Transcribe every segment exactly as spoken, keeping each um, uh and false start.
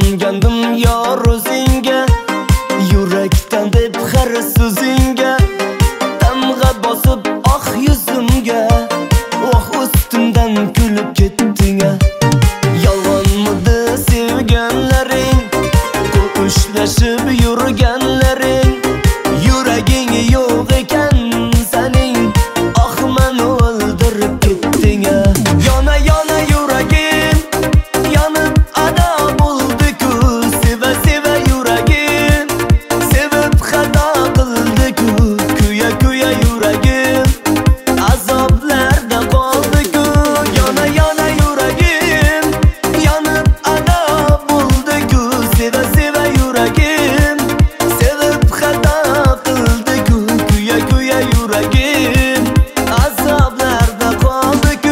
ishongandim yor o'zingga, yurakdan deb har so'zingga damg'a bosib oq yuzimga, oh ustimdan kulib ketding. Yolg'onmidi sevganlaring, qo'l ushlashib yurganlaring, yuraging yo'q ekan sening, oh meni o'ldirib ketding. Yana yana yuragim yonib ado bo'ldi-ku, seva seva yuragim sevib xato qildi-ku, kuya kuya yuragim azoblarda qoldi-ku. Yana yana yuragim yonib ado bo'ldi-ku, seva seva yuragim sevib xato qildi-ku, kuya kuya yuragim azoblarda qoldi-ku.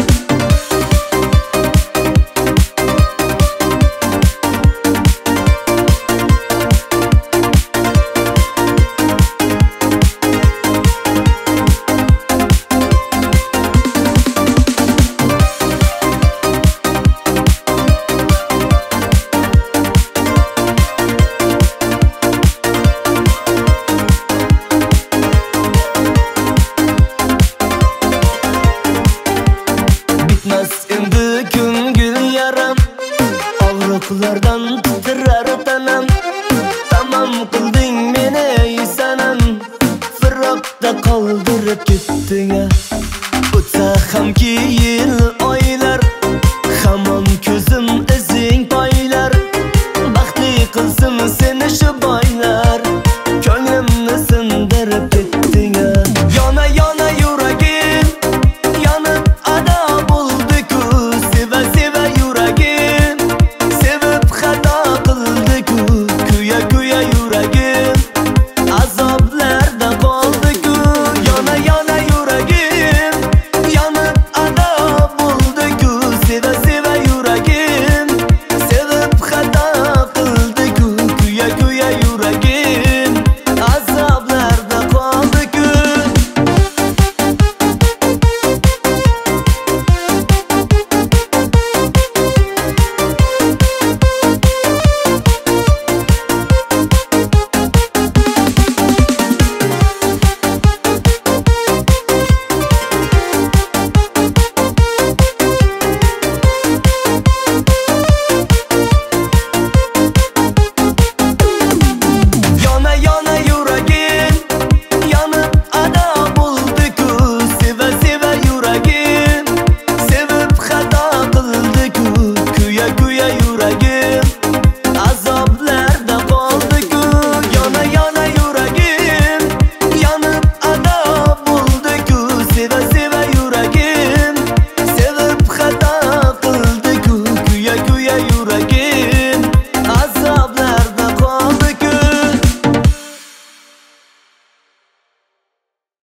Bitmas endi ko'ngil yaram, og'riqlardan titrar tanam. Tamam qilding meni ey sanam, firoqda qoldirib ketding. O'tsa hamki yil